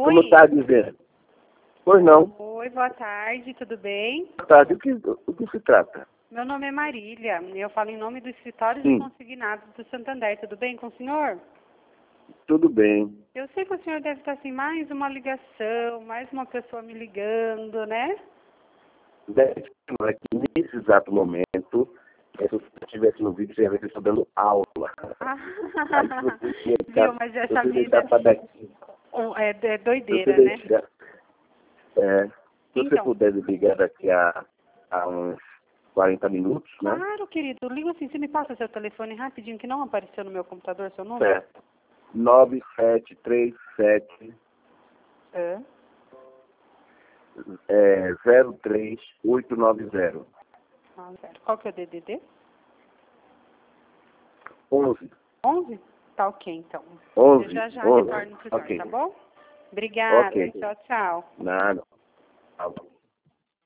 Como está dizendo? Pois não. Oi, boa tarde, tudo bem? Boa tarde. O que se trata? Meu nome é Marília, eu falo em nome do escritório de Sim. consignados do Santander, tudo bem com o senhor? Tudo bem. Eu sei que o senhor deve estar assim, mais uma ligação, mais uma pessoa me ligando, né? Aqui, nesse exato momento, se você estivesse no vídeo, você ia ver que eu estou dando aula. Aí, Viu, mas essa vida daqui, é se doideira, você né? deixar, se você Então, puder ligar daqui a uns 40 minutos, né? claro, querido, liga assim, você me passa seu telefone rapidinho, que não apareceu no meu computador seu número? Certo. 9737 É. 03890. Qual que é o DDD? 11. 11? Tá ok, então. 11. Eu já 11. retorno pro senhor, Ok. tá bom? Obrigada. Ok. Tchau, tchau. Nada. Tá bom.